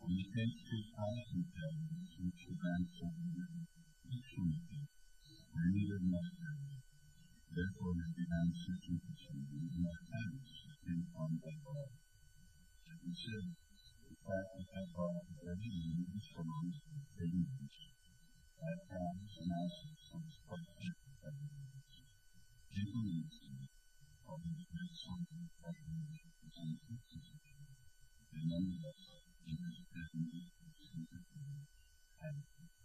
We take to passion failures which events of opportunity are neither necessary. Therefore, we began searching for something in our hands in on the law. Consider the fact that I brought every human songs of ignorance, that counts and assets on his partnership with evidence. Information of the great songs of evidence is inconsistent, and nonetheless, it is definitely significant and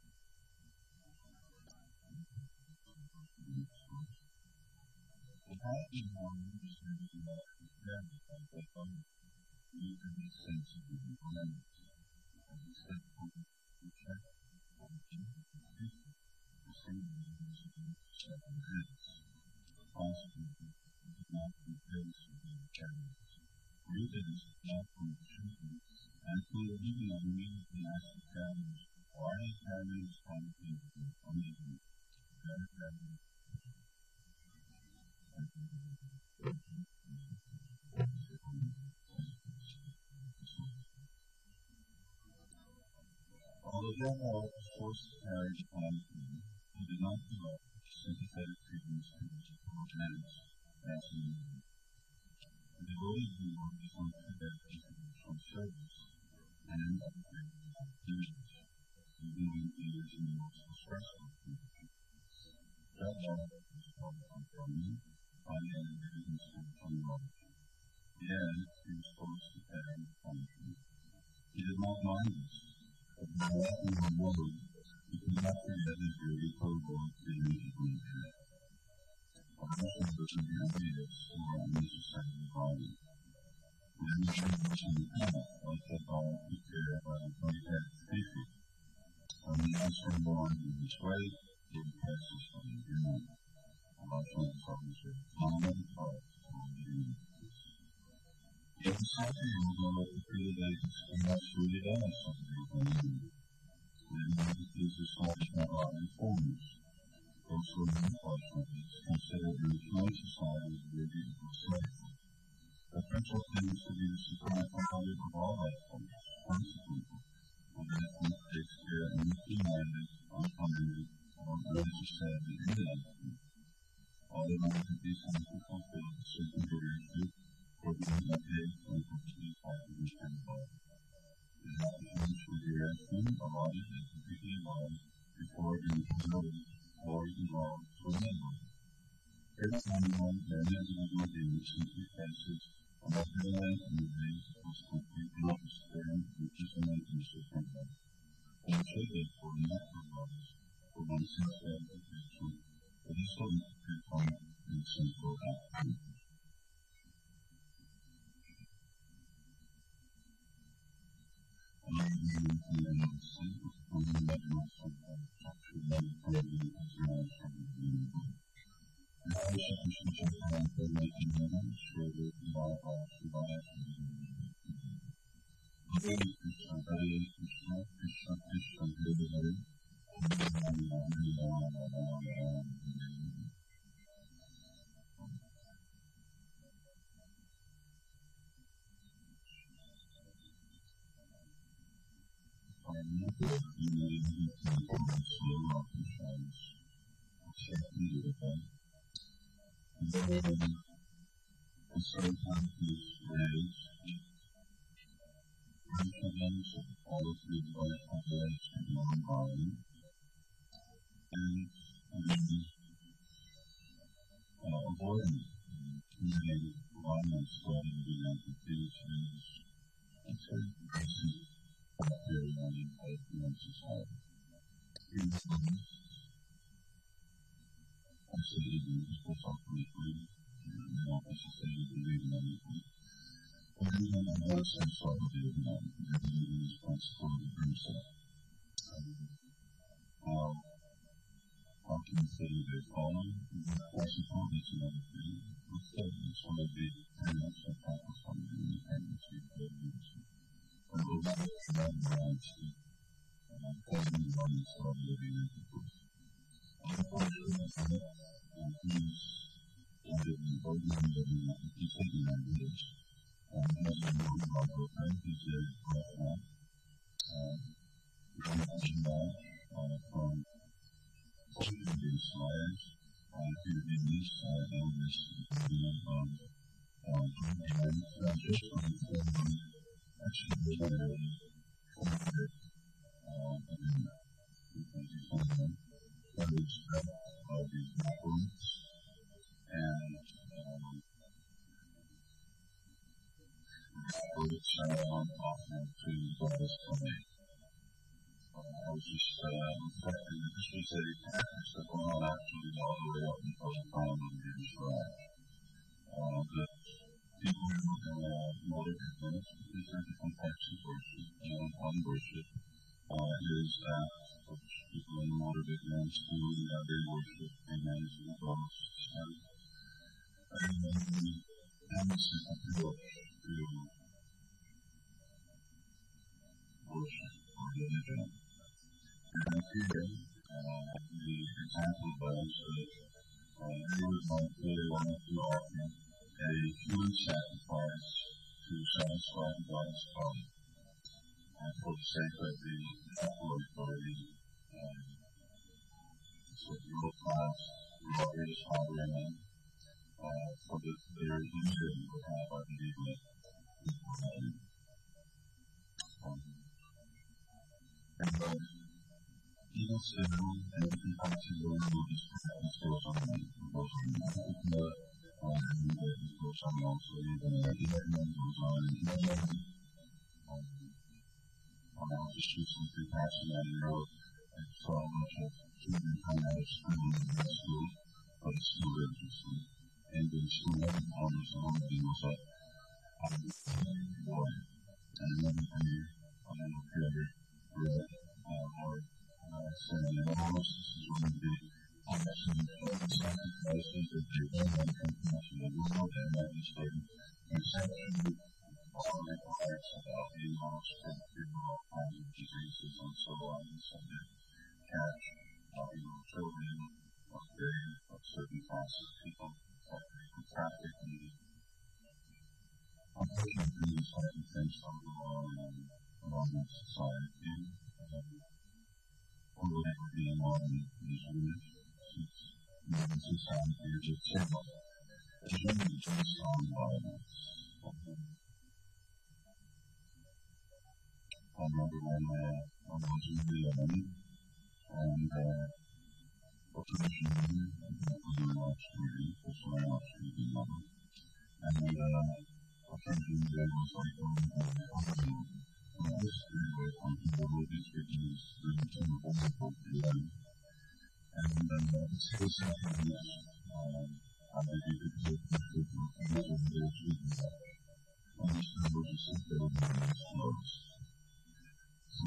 the happy moment is really about preparing by the body, even the sense of the environment, and the set point to check on the same as the seven heads. Possibly, the not replace with the channels. Rooted is not from the treatment, and for living on immediately ask the challenge, why is having this kind of thing amazing? Better having although there are forced carriage on him, he did not develop sympathetic treatments to his organics as he needed. The devoted viewer is not dedicated from service and upgraded activities, even when he is in the most stressful conditions. That love is called conforming, finding evidence from love. Yet, he was forced to carry punishment. He did not mind this, but the more in the world, he could not forget his very probable experience in the air. Also, the ideas were unnecessarily violent. When he was in the past, like the ball he carried by the 20-head species, when the answer born in his way, he passes from the human. Also, the problems with common thoughts on the human. Yet, the second will go to the days and that's really done something on the human. Then, he is a source of our informers. Also, unfortunately, is considered in the French society to be a beautiful slave. The French tends to be the supreme father of all life forms, consequently, and therefore takes care of anything minded, uncommitted, or unnecessarily inactive. Although there could be some to fulfill a certain directive for being okay and complete happiness and love. The happiness for the direction allotted as completely allowed before being promoted or involved for member. Every animal and individual being simply passes on the feeling and the days of this completely understand which is an intimacy from them. And so therefore not for others, for oneself gratification, but is so much to come in simple action. Sometimes these rays confidence of all of the life of life in one body and avoiding communicated violence starting the applications and certain places of very unemployed in society. In some I say people talk briefly, not necessarily believing anything. Everyone has some sort of viewpoint, and he is responsible for himself. How can you say they're calling? Possible is another thing. Instead, it's one of the parents and focus on the independence of their leadership. And those that realize that calling one is not living in the truth. Unfortunately, he's living both in living at the taking ideas. And as a non-local friend, he's very proud mentioned that from social media side to the business and this just on the phone, actually very formative agreement because it's something that is of these networks and it's often to those coming. I was just reflecting that this was a practice that went on actually all the way up until the time of the Israel. That people who look at motor business, because there are different types of worship, one worship is that which people in the motor business who they worship and as the ghosts and the emphasis approach to worship or religion. And here, the example was that they would want to offer a human sacrifice to satisfy God's body for the sake of the temple authority. So the middle class, the greatest honoring so that their unity would have, I believe, and even still, and we can practice those movies and skills on the goes on the goes on also even goes on I was just recently passing that road and saw a bunch of children coming out of school in school, but it's still interesting. And the school owners and one of them was like, boy, and then I don't know if you ever read or saying that almost this is one of the sacrifices that they don't have compassion of the world and that is their perception all requires about being lost from people all kinds of diseases and so on and so they catch children of certain classes of people that they traffic and unfortunately these types of things don't go on in society. Although they were being on these units, since human society is itself, it's really based on violence. I remember when I was in Vietnam, and occasionally, we were on street, because we were on street in London, and occasionally there was like this where people were speaking the of them. And it's something which I believe it's a good of their treatment. And it's the most simple of these laws. So,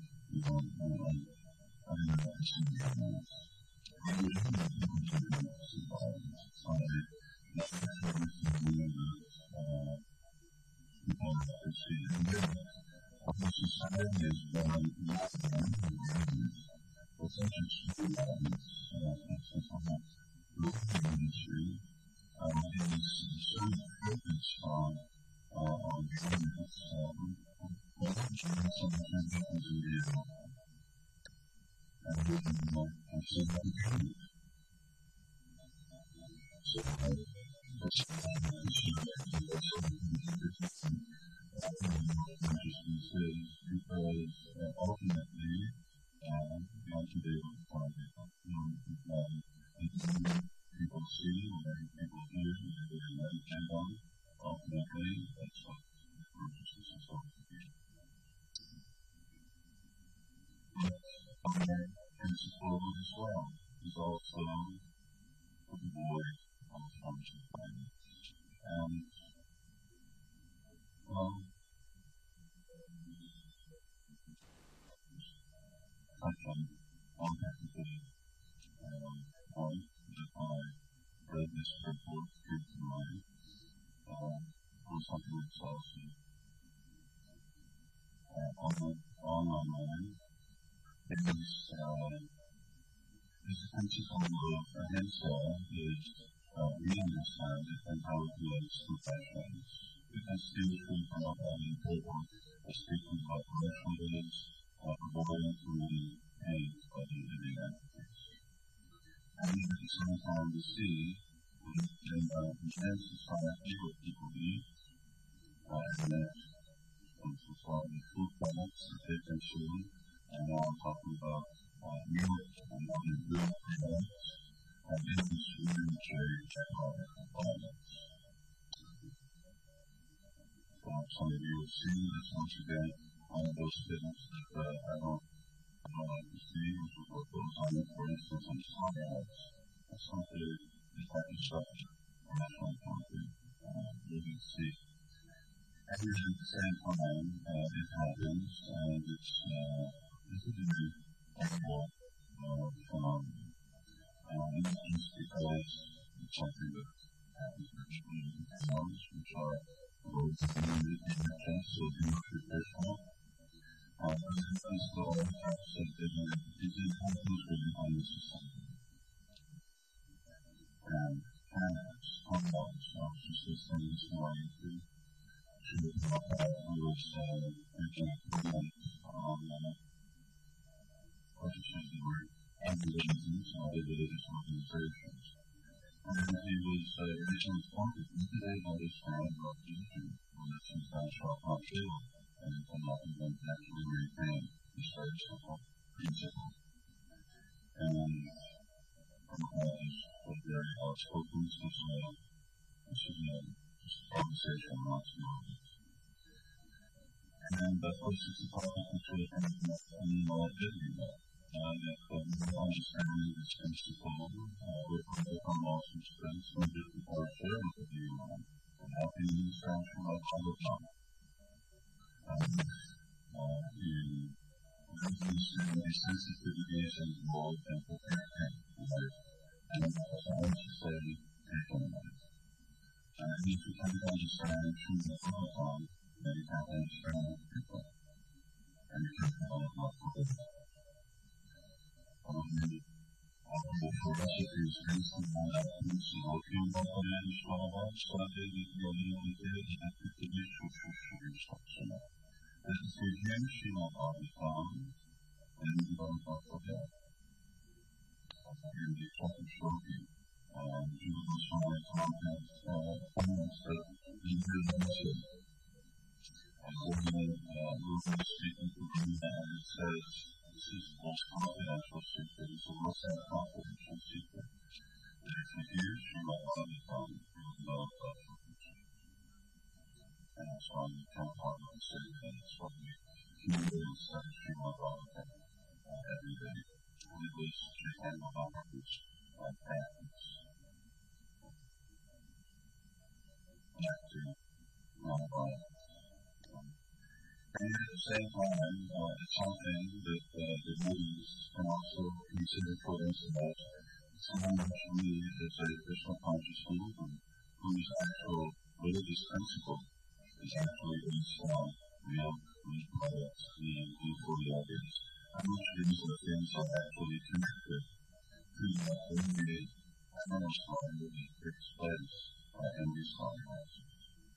I don't know if it's in the rules. I really think people should be survived. So, it's everything doing that people have to see. And then, the society is very not but such a true violence, something like local industry is so focused on violence, sometimes happens in Vietnam. And I've seen that true. So, that's something that's something consciousness is because ultimately God should be able to find it. People see, and people hear, and they meditate on it. Ultimately, that's what consciousness is supposed to be. Our principle as well is also to avoid unconscious violence. And I can authentically point that I read this report came to mind was something that's also on my mind. This principle of ahimsa is re-understanding and how it relates to passions. It can still speak about how important speaking about rational beliefs and the sea in intense society what people eat, and then the food products that they consume, and now I'm talking about milk and other food products, and industry and trade products. Some of you will see this once again on those things that I don't like to see, which is what goes on, for instance, on science. Something is like a structure, or national concrete, moving see. And at the same time, it happens, and this is a new technical phenomenon. And it's because it's something that happens virtually in towns, which are both limited in defense, so the traditional. But it is the only concept that is important within the society. And parents, uncles, officers, things like to talk about was making a comment on questions that were unreligious or religious organizations. And he was making a point that we today understand about religion when it comes down to our culture, and it will not even actually retain this very simple principle. And was very outspoken, this is just a conversation not to know this. And of course this is all actually from Disney. And if we understand this principle, we're going to come off some strengths from different parts of the and helping the expansion of public knowledge. In these sensitivities and involved and preparing life. And also I want to say taking life. And if you can't understand through the Amazon, then you can't understand people. And you can't develop lots of things. The philosophy is based on that principle. If you want to understand what study you need to do, that is the issue for instruction. This is the intention of our Islam, and you don't have to forget. And the Prophet showed you, Jesus Christ has promised that he will also. And when Moses speaking to him, and it says, this is the most confidential secret, it's the most confidential secret. That if you hear Shema Al-Islam, you will know about the future. And that's why we can't hardly say that it's what we hear instead of Shema Al-Islam every day. And it was Shema Al-Islam's practice. Back to Al-Islam. And at the same time, it's something that the Buddhists can also consider for themselves. Someone who is a Krishna conscious movement, whose actual religious principle is actually based on milk, meat products, these holy ideas. And which these are things that are actually connected to the holy cornerstone that takes place in these conferences.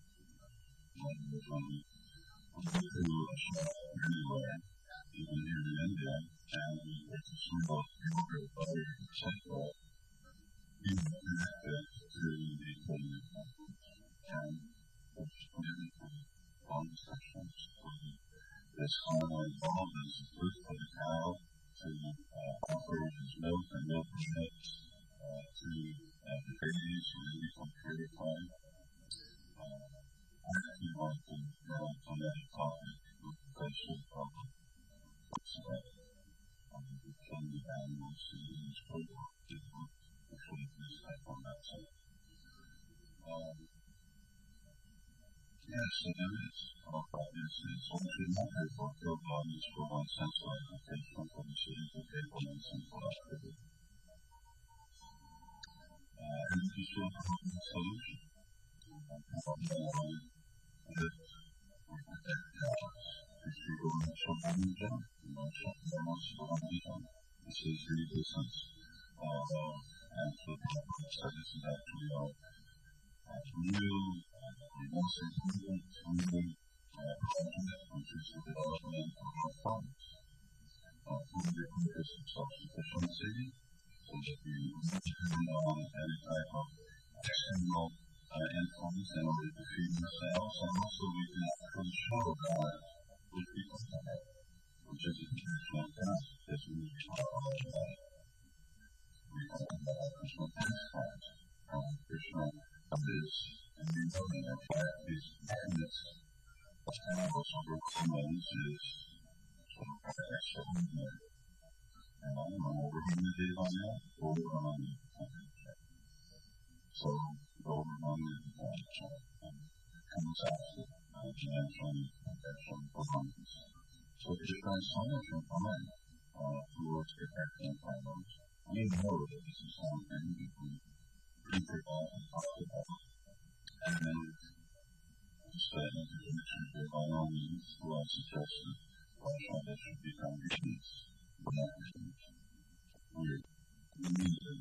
Anywhere, even here in India, and we get to see both yogurt, butter, etc., being connected to the holy conference. And which typically long sessions this common involved is the first of the cow to offer his milk and milk products to the babies who become purified. I actually want to go on that topic with the racial problem. So that we kill the animals in this program, which we can step on that side. Yes, so there is obviously social matters for field values for one central application for the cities of people and central activity. And this is your solution. If you go to shopping jump, this is really business. And so this is actually real, most important project, which is the development of our farms. For the purpose of self-sufficiency, So if you turn on any type of external influence in order to feed yourselves, and also we can control God with people today, which is a traditional task, as we talk about. We talk about Krishna pastimes, Krishna is enjoying our practice, madness, and also Brahma's is sort of extraordinary. And I don't know over how many days on that, over 100. So, over 100 comes out to financial protection for monkeys. So if you're trying so much in time towards protecting families, we know that this is something that we think about and talk about. And just that information that by all means, who I suggested, that should become your peace. We need to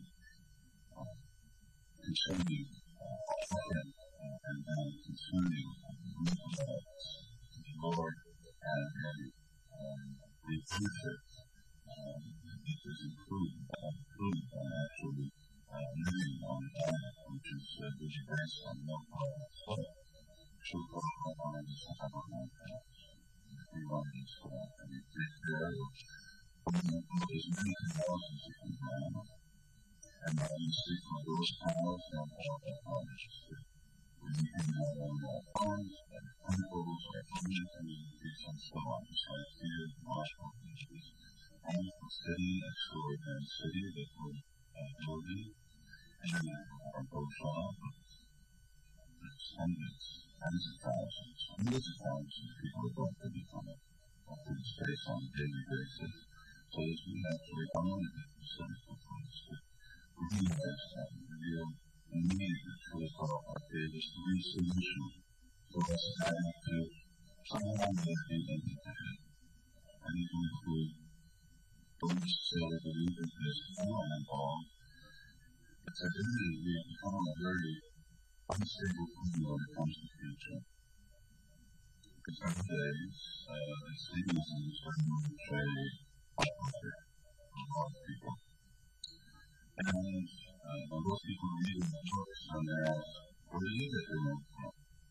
continue talking and concerning the Lord and the future that is improved by actually living on the planet, which is based on no power of soul. So, God is a government we want to school, and it is there. There's many thousands of people, and now you see from those towns and all the colleges. We can have more farms and temples and communities and so on. So I see it much more issues. And the city, extraordinary city that we're building, and our Gosha, there's tens of thousands of people are going to become to the space on a daily basis. So as we actually honor the historical place that we do this and reveal the meaning that truly call our greatest resolution for us having to somehow make the entity and even include those that believe in this and involved. It's a really become a very unstable thing when it comes to the future. Because some days, the seasons are very popular for a lot of people. And most people read the books and they're asked, where do you get your milk from?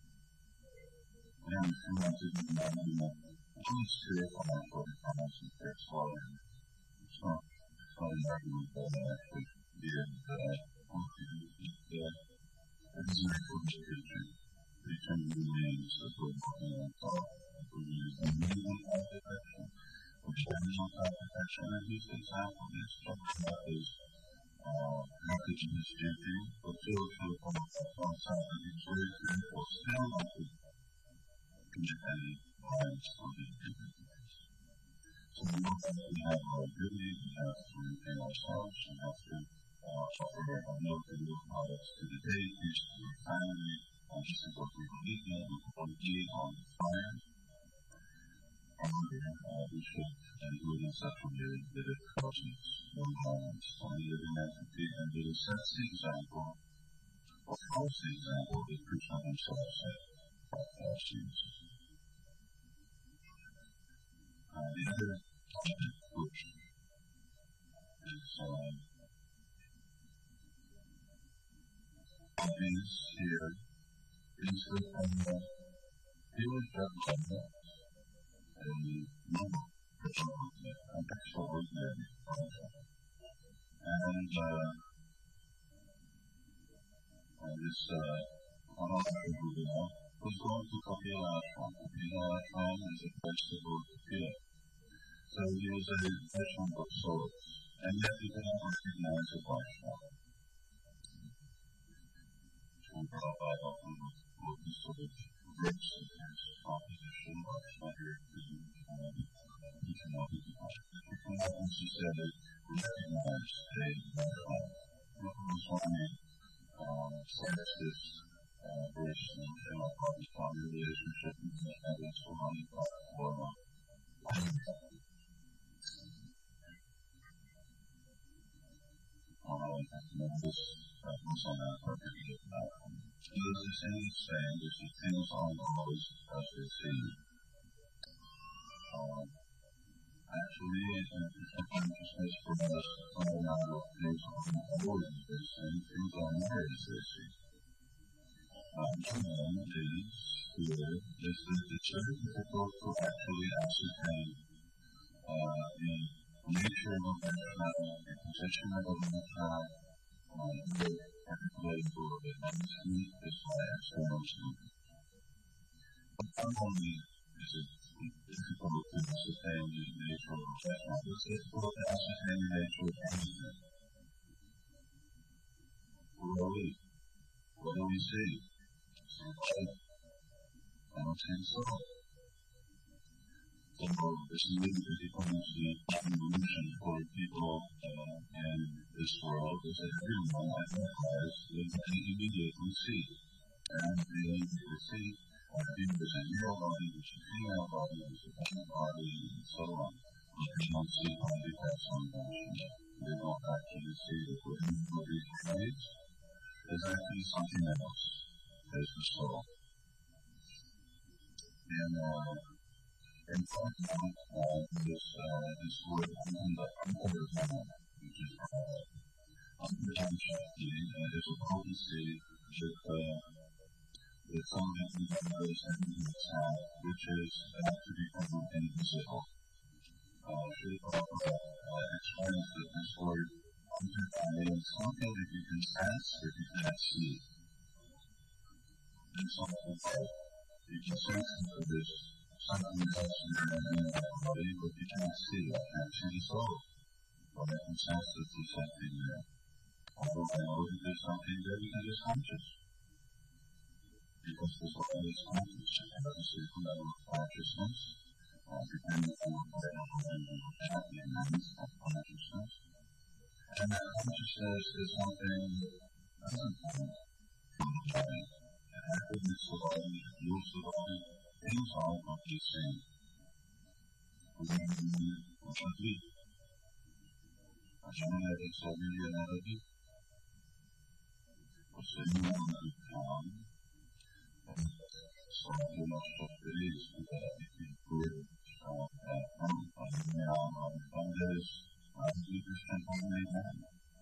And if you want to do that, please share from our farmers and fair slaughter. It's not an argument that I actually did that I want to do that. It's a foolish preaching. Preaching means that we're walking on top. We're using minimum protection. Which minimum protection, and his example is talking about his message in his duty, but still to on something that's very simple, still not to commit any crimes on the individuals. So we know that we have our duty, we have to maintain ourselves, we have to offer our milk and milk products to the deities, to the family, this is what we believe in, we believe on the fire. We should do it in such a way that it causes no harm to any living entity, and that it sets the example, or follows the example that Krishna himself set for Jesus. The other topic, which is obvious here, is that he was judged on a noble extraordinary project. And this Ananda was going to Kapila Ashram. Kapila Ashram is a place to go to Kapila. So he was a patient of sorts, and yet he did not recognize a Vaishnava. So Prabhupada often would sort of rich in his opposition, Vaishnava here to and she said that recognize a Swami says this verse in our Pakistan relationship and Swami Bhakti. This was on that particular platform. There's this English saying, there's these things on the roads as they see. actually, Krishna consciousness provides fundamental things on board this and things on board this. One is here is that it's very difficult to actually ascertain the nature of the travel, the position of the travel, particularly for the understanding this by exploration. Not only is it difficult to ascertain the nature of the travel, it's difficult to ascertain the nature of anything. Who are we? What do we see? I don't think so. So this is really difficult to see evolution for people in this world is that everyone identifies with what they immediately see. And they immediately see there's a male body, there's a female body, there's a human body, and so on. But they don't see body parts on motion. They don't actually see that what the body creates is actually something else. There's the soul. And talking about this word Antaratma, which is Antaratma Shakti, is a potency that something that knows everything that's out, which is to become invisible. Srila Prabhupada explains that this word Antaratma means something that you can sense but you can't see. And something that you can sense that there's something else in your body, but you can't see it, can't see the soul. But I can sense that there's something there. Although I know that there's something there because it's conscious. Because there's always conscious. And that is the level of consciousness, depending on whatever level of happiness and consciousness. And that consciousness is something that's important for the body. And happiness of the body, rules of the body, things all of these things. Ajna is already analogy. Osema Kam. So much of it is that it is good from this Jesus can make that.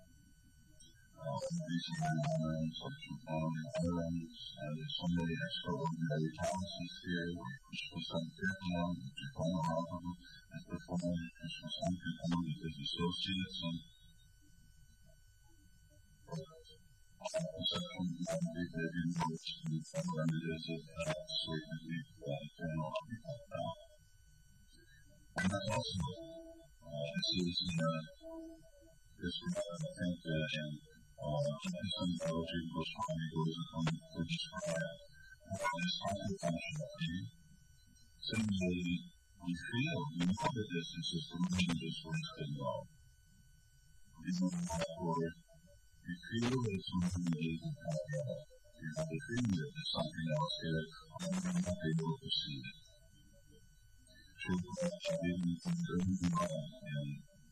These moments of compounding elements, and there's so many extraordinary balances here, where Krishna Sankirtan, which is one of them, is performed Krishna Sankirtan with his associates, and conception of the Devi Lord's remedies of certainty, eternal occupation. And that's also, this is, I think, some theology Goswami goes on to describe this contemplation. Similarly, we feel, we know that this is just a religious waste involved. Even for you feel there's something that isn't happening. You have a feeling that there's something else here, and you're not able to see it. Children didn't really know, and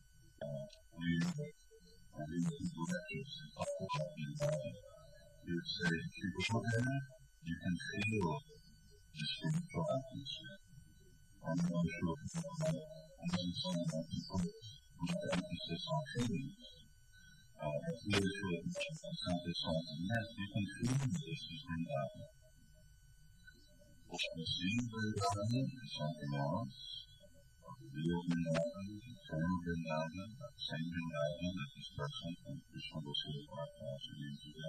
I think people lectures and talk about the body. You would say, if you go there, you can feel the spiritual atmosphere. I'm not sure if you know that. I think some of my people put emphasis on feelings. If you feel something something yes, you can feel this is in God. What you see in Vrindavan is something else. Real Vrindavan, eternal Vrindavan, that same Vrindavan that this person from Krishna Goswami 5,000 years ago.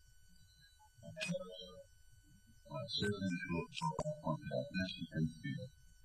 Certainly, if you pointed out this, you can feel.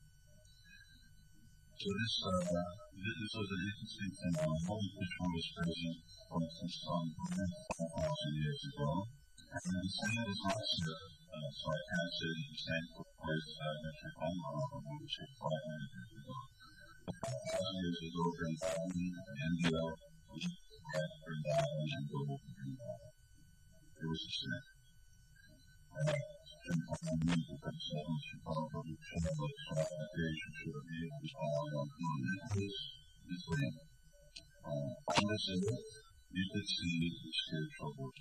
So this was an interesting thing. Holy Krishna was present, for instance, on 5,000 years ago. And the same is also sarcastic in the same place Mr. Kalman, which is 500 years ago. 5,000 years ago, Vrindavan and India was right Vrindavan and global Vrindavan. It was the same. You could see the spiritual world.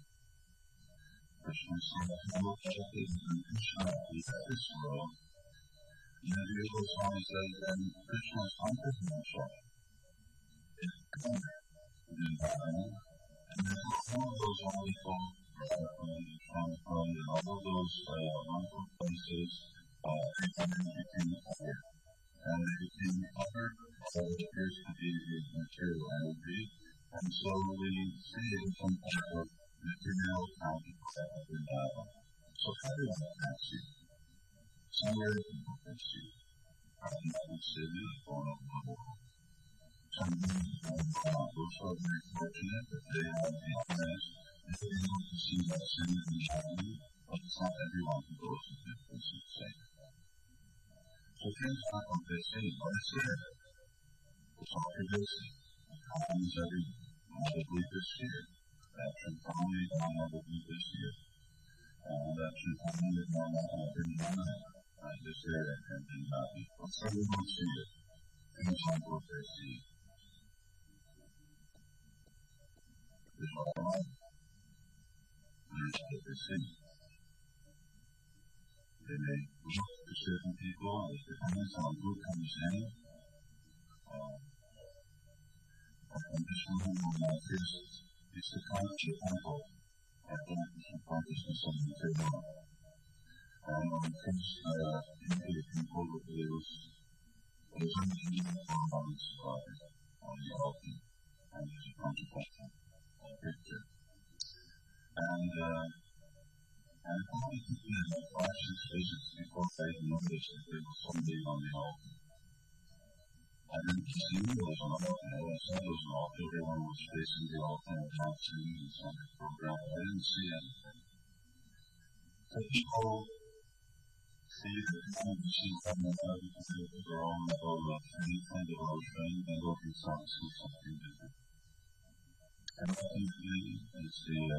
Krishna said, if you look at this world, Maybe it was Swami says, and Krishna is unconditional. It's God in environment. And then all of those wonderful from all of those wonderful places, they became covered. And they became covered by what appears to be the material energy. And so we see it in some type of material counterpart of environment. So how do I pass you? Somewhere people can see. United Cities, one of the world. Some those are very fortunate that they have the internet and they're able to see that same reality, but it's not everyone who goes to this place and say. So things like what they say, what is there? It's all pervasive. It happens everywhere. Not a belief is here. That should probably not have a belief is here. That should probably not have been done. I just said it and did not be. But some don't see it. Things like what they see. Is all right. Here's what they see. They may look to certain people, it depends on who comes in. And this room is the conscious temple of consciousness of the table. And on the first Indian people, there was only on the survivor on the altar, and there's a contemplation picture. And probably took me about 5-6 visits before I noticed that there was somebody on the altar. I didn't see who was on the altar. I saw there was an altar. Everyone was facing the altar and dancing and some program. I didn't see anything. So people see that you see someone else because they're all in the boat of anything, the ocean, and go through something different. And what you see is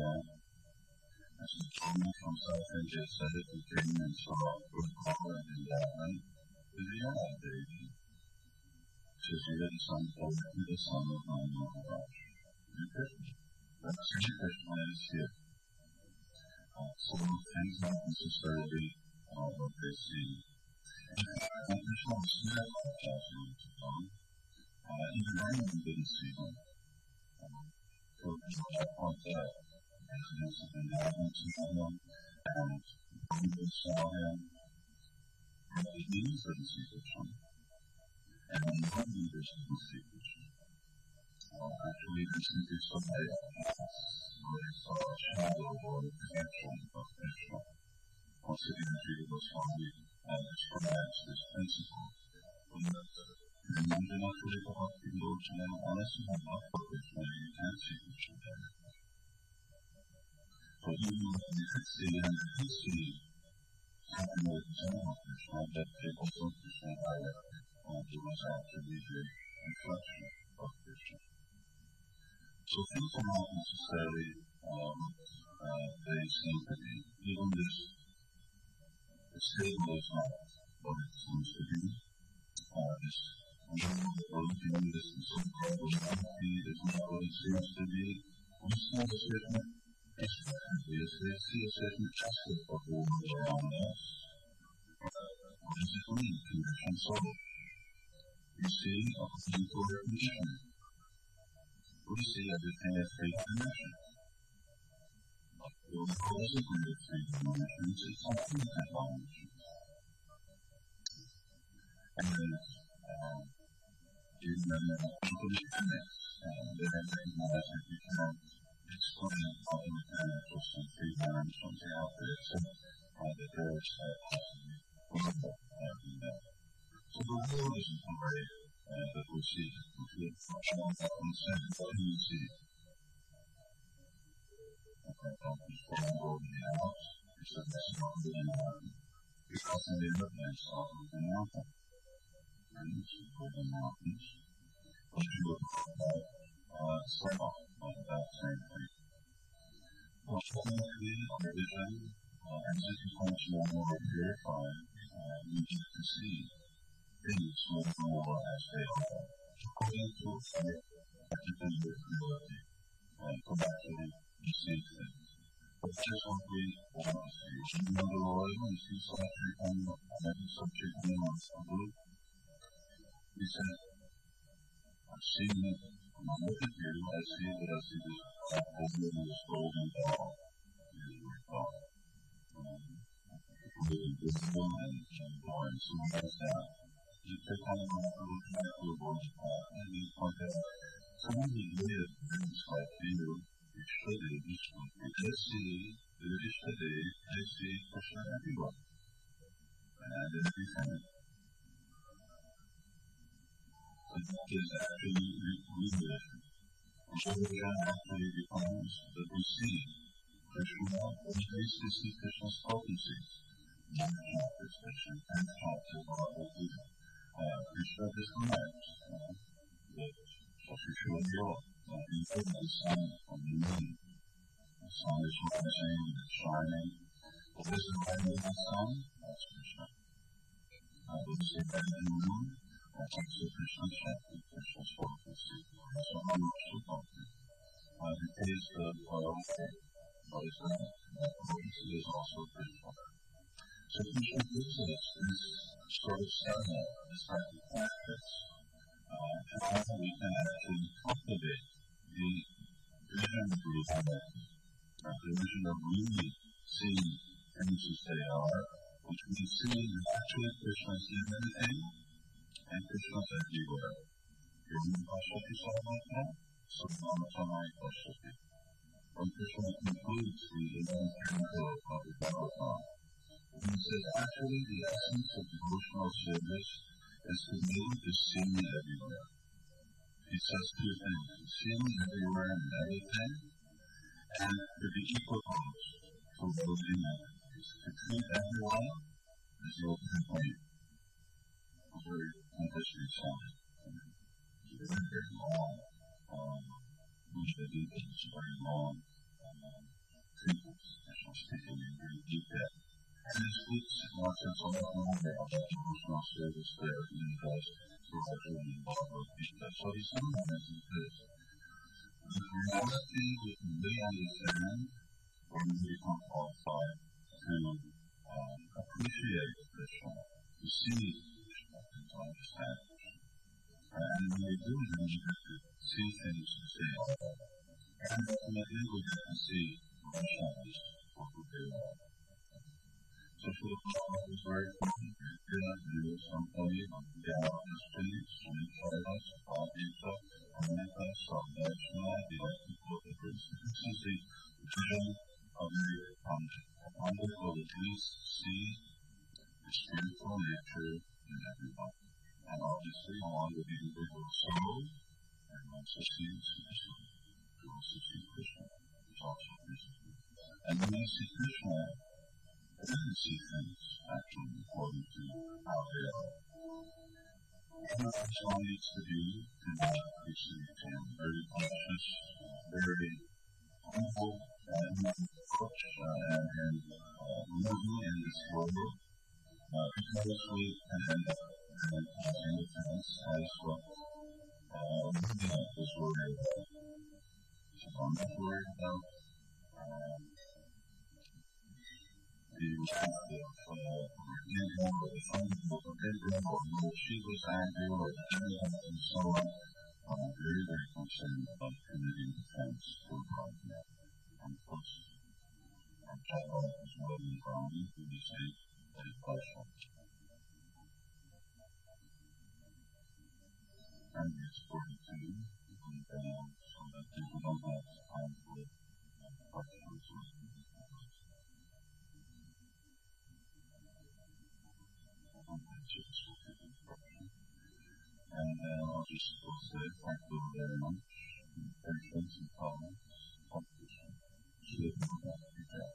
the gentleman from South India said it, he came and saw good color in that night. Is he all right, baby? Says you're the son of the son of my Maharaj. You're Krishna. That's who Krishna is here. So things not necessarily what they see. And Krishna was here for thousands of times. Even anyone didn't see him. So Krishna points out business and happens to him, and people saw him, and the news didn't see Krishna. And the non-leaders didn't see Krishna. Actually, this is something where they saw a shadow or a projection of Krishna. Once again, Jiva Goswami describes this principle. Remember not to live up in Lordship and honestly have not for Krishna, you can't see Krishna there. So even if you could see and you could see something that is not Krishna, that people saw Krishna directly, it was actually the reflection of Krishna. So things are not necessarily they seem to be. Even this table is not what it seems to be. This routine, this so-called reality is not what it seems to be. We see a certain expectancy, we see a certain aspect of the world around us. What does it mean, conditioned soul? We see a particular condition. We see everything as three dimensions. The world isn't really three dimensions, it's something that dimensions. And you people mechanics, they recognize that you can't explain how the mechanics was some three dimensions out there, so that there is possibly global in that. So the world isn't the way that we see it. It's functional consent. What do you see? Okay, don't be falling over the house. You said that's not the environment. You're crossing the earth off of the mountain. And you see the mountains. What you would call salt of that same thing. Well, ultimately, our vision, as it becomes more and more purified, we get to see things more and more as they are. According to everything with reality, correctly, you see things. But just what we want to see. You know the Lord, you see something coming up. maybe some chicken on some blue. He said, I see me. When I look at you, I see that I see this golden ball. Is what I thought. Really beautiful and boring. So he goes down. You take on a little boy's part, and he pointed out, someone who lived in this life, yesterday, they see Krishna everywhere. And then he said, that is actually religion. Religion actually becomes that we see Krishna, we taste to see Krishna's potencies. Krishna and thoughts of our Buddha. Krishna describes that Krishna is the sun from the moon. The sun is rising, it's shining. What is the light of the sun? That's Krishna. What is the light of the moon? That's also Krishna's Shakti, Krishna's potency. So how much to talk to? The taste of what is that? That potency is also Krishna. So Krishna gives us this sort of setup, this type of practice, how we can actually cultivate the vision of reality, the vision of really seeing things as they are, which we see that actually Krishna is in everything, and Krishna is everywhere. Yom Pashati Samahita, Samahita Pashati. When Krishna concludes the 11th canto of the Bhagavatam, he says, actually, the essence of devotional service is to be able to see me everywhere. He says two things, to see me everywhere and everything, and to be equal to those in entities. To treat everyone as your complete. It's very interesting sounding. It's very, very long. Usually it's very long treatments. Krishna speaking in very deep depth. And he speaks nonsense on the own about devotional service there in Christ throughout the Bhagavad Gita. So he summarizes this. The reality we can really understand when we become qualified to appreciate Krishna, to see Krishna, and to understand Krishna. And when we do then we have to see things as they are. And ultimately we have to see Krishna as what they are. So for the Prabhupada was very important. There was somebody on the down the streets, Sri Charas, Bhavita, Amita, Salveshna, the people of the Christ. This is the vision of the Pandit. A Pandit will at least see the spiritual nature in everyone. And obviously, along with the individual soul, and also sees Krishna. You also see Krishna. There's also Krishna. And when you see Krishna, you can see things actually according to how they are. Everyone needs to be very conscious, very humble, and moving in this world. Because we can end up in the sense as well. Moving up this world. So I'm not worried about the fact of getting or the fundamental of bedroom or she was angry or and so on. I'm very, very concerned about committing offense to God. I'm close. I'm talking about as well in Brownie, who we say is partial. And it's 42, and so that people don't have time for partial. And I'll just say thank you very much. Patience and tolerance, competition, should not be there.